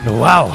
Вау!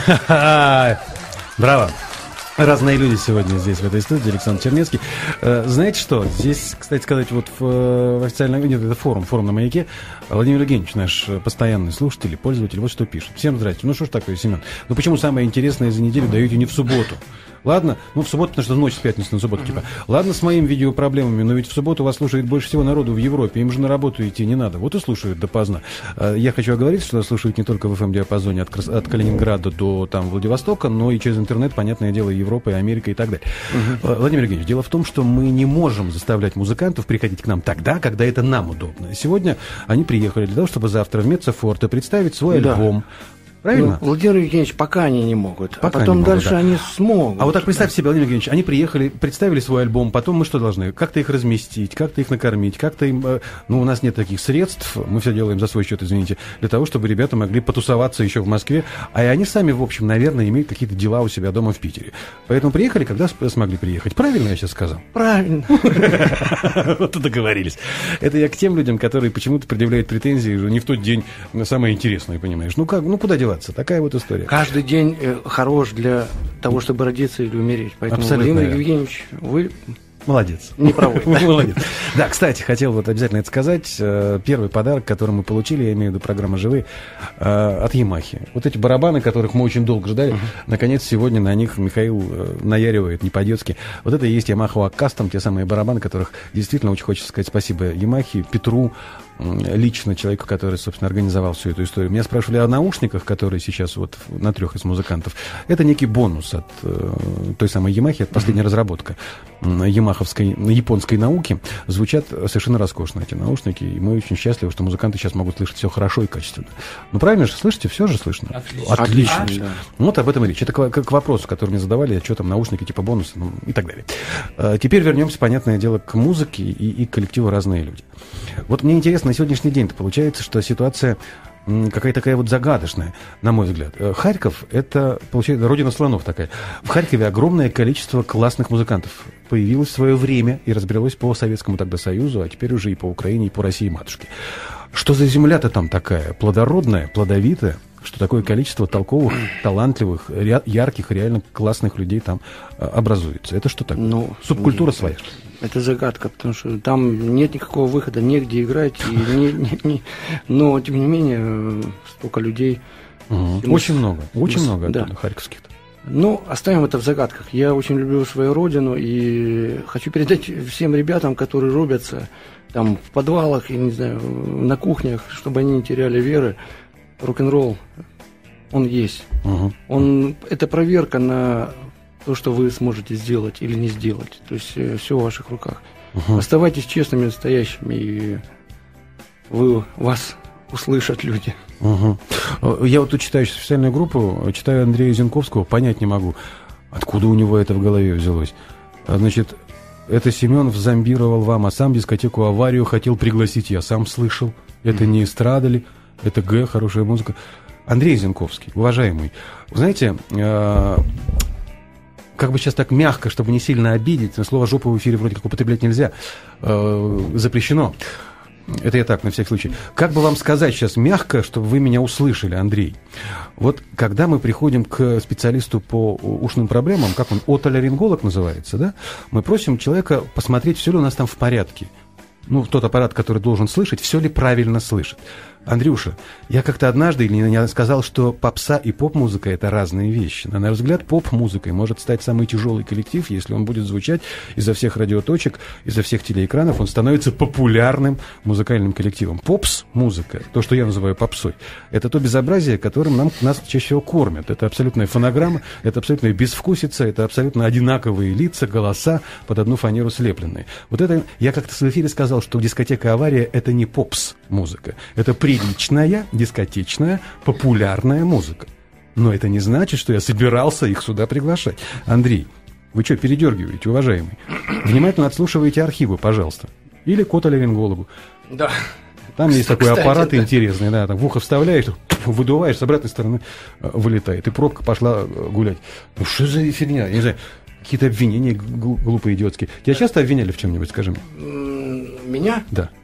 Браво! Разные люди сегодня здесь, в этой студии. Александр Чернецкий. Знаете что? Здесь, кстати сказать, вот в официальном... Нет, это форум на «Маяке». Владимир Евгеньевич, наш постоянный слушатель и пользователь, вот что пишет. Всем здрасте. Ну что ж такое, Семен? Ну почему самое интересное за неделю даете не в субботу? Ладно, ну в субботу, потому что ночь с пятницы на субботу, типа. Ладно, с моими видеопроблемами, но ведь в субботу вас слушает больше всего народу в Европе, им же на работу идти не надо. Вот и слушают допоздна. Я хочу оговориться, что слушают не только в FM-диапазоне от Калининграда до там Владивостока, но и через интернет, понятное дело, Европа, Америка и так далее. Владимир Евгеньевич, дело в том, что мы не можем заставлять музыкантов приходить к нам тогда, когда это нам удобно. Сегодня они приехали для того, чтобы завтра в Меццо-Форте представить свой альбом. Правильно? Ну, Владимир Евгеньевич, пока они не могут, пока а потом могут, дальше они смогут. А вот так представьте себе, Владимир Евгеньевич, они приехали, представили свой альбом, потом мы что должны? Как-то их разместить, как-то их накормить, как-то им... Ну, у нас нет таких средств, мы все делаем за свой счет, извините, для того, чтобы ребята могли потусоваться еще в Москве, а и они сами, в общем, наверное, имеют какие-то дела у себя дома в Питере. Поэтому приехали, когда смогли приехать. Правильно я сейчас сказал? Правильно. Вот и договорились. Это я к тем людям, которые почему-то предъявляют претензии не в тот день самое интересное, понимаешь? Ну как, ну куда деваться? Такая вот история. Каждый день хорош для того, чтобы родиться или умереть. Поэтому, абсолютно, Владимир Евгеньевич, вы... Молодец. Не правы. Молодец. Да, кстати, хотел вот обязательно это сказать. Первый подарок, который мы получили, я имею в виду программа «Живые», от Ямахи. Вот эти барабаны, которых мы очень долго ждали, наконец сегодня на них Михаил наяривает не по-детски. Вот это и есть Yamaha Custom, те самые барабаны, которых действительно очень хочется сказать спасибо Ямахе, Петру, лично человеку, который, собственно, организовал всю эту историю. Меня спрашивали о наушниках, которые сейчас вот на 3 из музыкантов. Это некий бонус от той самой Ямахи, это последняя разработка ямаховской, японской науки. Звучат совершенно роскошно эти наушники, и мы очень счастливы, что музыканты сейчас могут слышать все хорошо и качественно. Ну, правильно же, слышите? Все же слышно? Отлично. Да. Вот об этом и речь. Это к вопросу, который мне задавали, что там наушники типа бонуса, ну, и так далее. Теперь вернемся, понятное дело, к музыке и к коллективу «Разные люди». Вот мне интересно, на сегодняшний день-то получается, что ситуация какая-то такая вот загадочная, на мой взгляд. Харьков — это, получается, родина слонов такая. В Харькове огромное количество классных музыкантов появилось в свое время и разбрелось по Советскому тогда Союзу, а теперь уже и по Украине, и по России матушке. Что за земля-то там такая? Плодородная, плодовитая? Что такое количество толковых, талантливых, ярких, реально классных людей там образуется? Это что такое? Ну, субкультура своя? Это загадка, потому что там нет никакого выхода, негде играть. Но, тем не менее, столько людей. Очень много оттуда, харьковских-то. Ну, оставим это в загадках. Я очень люблю свою родину и хочу передать всем ребятам, которые рубятся там в подвалах, я не знаю, на кухнях, чтобы они не теряли веры. Рок-н-ролл, он есть. Это проверка на то, что вы сможете сделать или не сделать. То есть все в ваших руках. Оставайтесь честными, настоящими, и вас услышат люди. Я вот тут читаю сейчас официальную группу, читаю Андрея Зенковского, понять не могу, откуда у него это в голове взялось. Значит, это Семенов зомбировал вам, а сам дискотеку «Аварию» хотел пригласить. Я сам слышал. Это не эстрада ли? Это хорошая музыка. Андрей Зенковский, уважаемый, вы знаете, как бы сейчас так мягко, чтобы не сильно обидеть, слово «жопа» в эфире вроде как употреблять нельзя, запрещено. Это я так, на всякий случай. Как бы вам сказать сейчас мягко, чтобы вы меня услышали, Андрей? Вот когда мы приходим к специалисту по ушным проблемам, как он, отоларинголог называется, да? Мы просим человека посмотреть, все ли у нас там в порядке. Ну, тот аппарат, который должен слышать, все ли правильно слышит. Андрюша, я как-то однажды или сказал, что попса и поп-музыка — это разные вещи. На мой взгляд, поп-музыкой может стать самый тяжелый коллектив, если он будет звучать изо всех радиоточек, изо всех телеэкранов, он становится популярным музыкальным коллективом. Попс-музыка, то, что я называю попсой, это то безобразие, которым нас чаще всего кормят. Это абсолютная фонограмма, это абсолютная безвкусица, это абсолютно одинаковые лица, голоса под одну фанеру слепленные. Вот это, я как-то в эфире сказал, что дискотека «Авария» — это не попс-музыка, это приличная, дискотечная, популярная музыка. Но это не значит, что я собирался их сюда приглашать. Андрей, вы что, передергиваете, уважаемый? Внимательно отслушивайте архивы, пожалуйста. Или к отоларингологу. Да. Там есть такой аппарат интересный, да, там в ухо вставляешь, выдуваешь, с обратной стороны вылетает, и пробка пошла гулять. Ну что за фигня? Я не знаю, какие-то обвинения глупые, идиотские. Тебя часто обвиняли в чем-нибудь, скажи мне? Меня? Да. К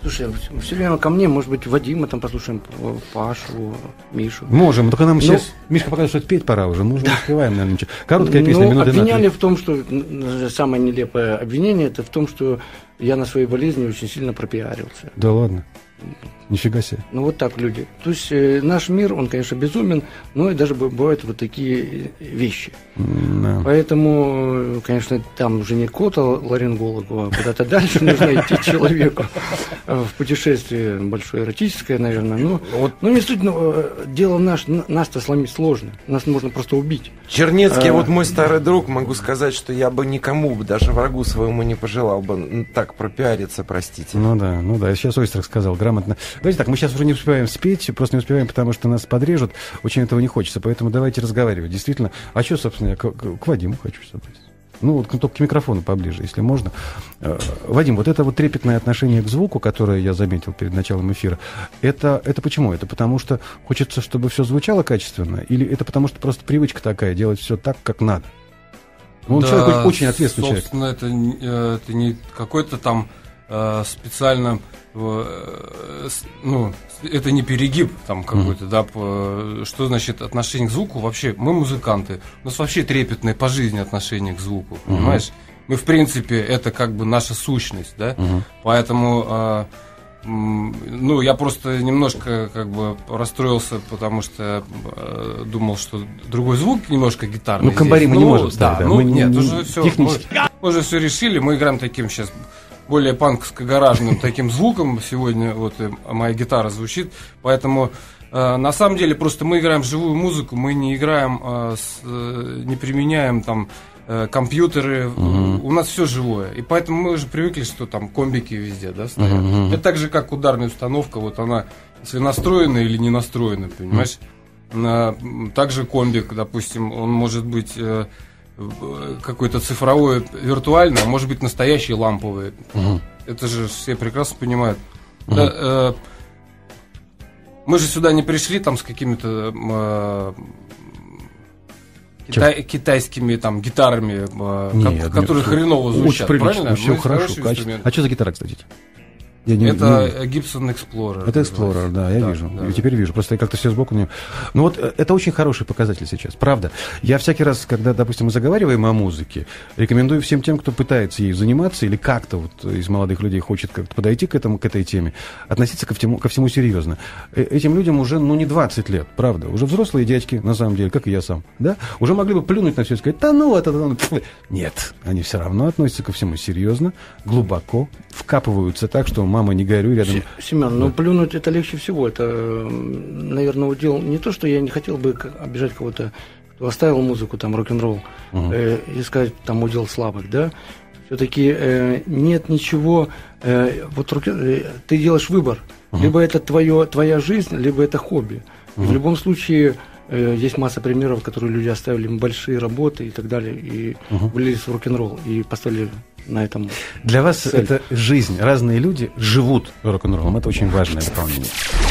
Слушай, все время ко мне, может быть, Вадима там послушаем, Пашу, Мишу. Можем, только нам сейчас Мишка показывает, что петь пора уже, мы уже не успеваем, наверное, ничего. Короткая песня, минуты на 3. Обвиняли в том, что самое нелепое обвинение, это в том, что я на своей болезни очень сильно пропиарился. Да ладно. Нифига себе. Ну, вот так люди. То есть наш мир, он, конечно, безумен, но и даже бывают вот такие вещи. Да. Поэтому, конечно, там уже не кота ларингологу, а куда-то дальше нужно идти человеку в путешествие большое, эротическое, наверное. Но не суть, дело нас-то сломить сложно. Нас можно просто убить. Чернецкий, вот мой старый друг, могу сказать, что я бы никому, даже врагу своему не пожелал бы так пропиариться, простите. Ну да. Сейчас Ойстрах сказал грамотно. Давайте так, мы сейчас уже не успеваем спеть, просто не успеваем, потому что нас подрежут. Очень этого не хочется, поэтому давайте разговаривать. Действительно. А что, собственно, я к Вадиму хочу обратиться. Ну, вот только к микрофону поближе, если можно. Вадим, вот это вот трепетное отношение к звуку, которое я заметил перед началом эфира, это почему? Это потому что хочется, чтобы все звучало качественно? Или это потому что просто привычка такая, делать все так, как надо? Ну, да, человек очень ответственный человек. Собственно, это не какой-то там специально, это не перегиб там какой-то, да, что значит отношение к звуку? Вообще, мы музыканты, у нас вообще трепетное по жизни отношение к звуку, понимаешь? Мы, в принципе, это как бы наша сущность, да, поэтому, я просто немножко как бы расстроился, потому что думал, что другой звук немножко гитарный. Ну, комбари мы не можем ставить, да. Нет, уже все, мы уже все решили, мы играем таким сейчас более панковско-гаражным таким звуком сегодня, вот моя гитара звучит, поэтому на самом деле просто мы играем живую музыку, мы не играем, не применяем там компьютеры, у нас все живое, и поэтому мы уже привыкли, что там комбики везде, да, стоят. Это так же, как ударная установка, вот она, если настроена или не настроена, понимаешь, также комбик, допустим, он может быть какой-то цифровой, виртуальный, а может быть настоящий ламповый. Это же все прекрасно понимают. Да, мы же сюда не пришли там с какими-то китайскими там гитарами, которые хреново звучат. Очень правильно? Все хорошо. А что за гитара, кстати? Это Gibson Explorer. Это Explorer, да, я вижу. Да. И теперь вижу. Просто я как-то все сбоку не... Ну вот это очень хороший показатель сейчас, правда. Я всякий раз, когда, допустим, мы заговариваем о музыке, рекомендую всем тем, кто пытается ей заниматься или как-то вот из молодых людей хочет как-то подойти к этой теме, относиться ко всему серьезно. Этим людям уже, не 20 лет, правда. Уже взрослые дядьки, на самом деле, как и я сам, да, уже могли бы плюнуть на все и сказать, Нет, они все равно относятся ко всему серьезно, глубоко, вкапываются так, что мама, не горюй рядом. Семен, плюнуть это легче всего. Это, наверное, удел не то, что я не хотел бы обижать кого-то, кто оставил музыку, там, рок-н-ролл, и сказать, там, удел слабых, да. Все-таки нет ничего, ты делаешь выбор. Либо это твоя жизнь, либо это хобби. И в любом случае есть масса примеров, которые люди оставили большие работы и так далее, и влились в рок-н-ролл, и поставили на этом. Для вас цель. Это жизнь. Разные люди живут рок-н-роллом. Это очень важное дополнение.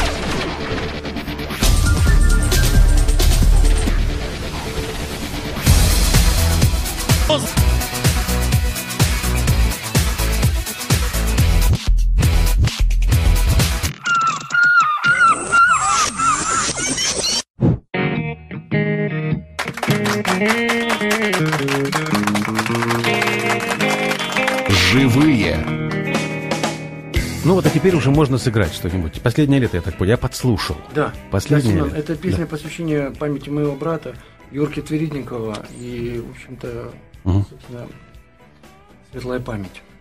Живые. Ну вот, а теперь уже можно сыграть что-нибудь. Последнее лето, я так понял, я подслушал. Да. Последнее лето. Это песня посвящения памяти моего брата Юрки Тверидникова. И, в общем-то, собственно, светлая память.